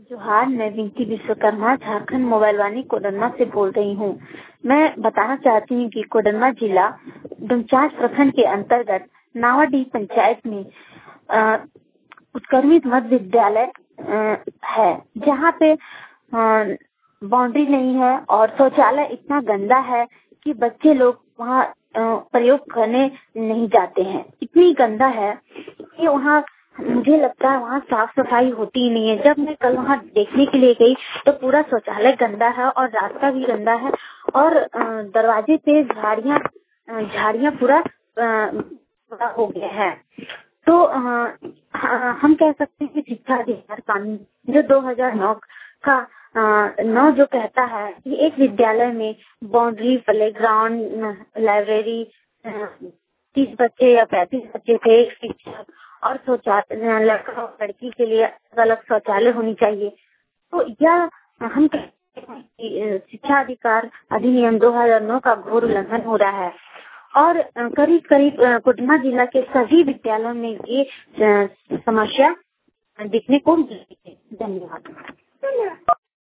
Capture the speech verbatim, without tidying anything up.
जोहार, मैं विंकी विश्वकर्मा झारखंड मोबाइल वाणी कोडरमा से बोल रही हूँ। मैं बताना चाहती हूँ कि कोडरमा जिला डुमचांच प्रखंड के अंतर्गत नावाडीह पंचायत में अ, उत्क्रमित मध्य विद्यालय है, जहाँ पे बाउंड्री नहीं है और शौचालय इतना गंदा है कि बच्चे लोग वहाँ प्रयोग करने नहीं जाते हैं। इतनी गंदा है कि वहाँ मुझे लगता है वहाँ साफ सफाई होती ही नहीं है। जब मैं कल वहाँ देखने के लिए गई तो पूरा शौचालय गंदा है और रास्ता भी गंदा है और दरवाजे पे झाड़ियाँ झाड़ियाँ पूरा पूरा हो गया है। तो आ, हम कह सकते हैं कि शिक्षा अधिकार कानून जो दो हज़ार नौ का नौ जो कहता है कि एक विद्यालय में बाउंड्री, प्लेग्राउंड, लाइब्रेरी, तीस बच्चे या पैंतीस बच्चे थे, एक शिक्षक और शौचालय लड़का और लड़की के लिए अलग शौचालय होनी चाहिए। तो यह हम कहते हैं कि शिक्षा अधिकार अधिनियम दो हज़ार नौ का घोर उल्लंघन हो रहा है और करीब करीब कोडरमा जिला के सभी विद्यालयों में ये समस्या दिखने को मिलती है। धन्यवाद।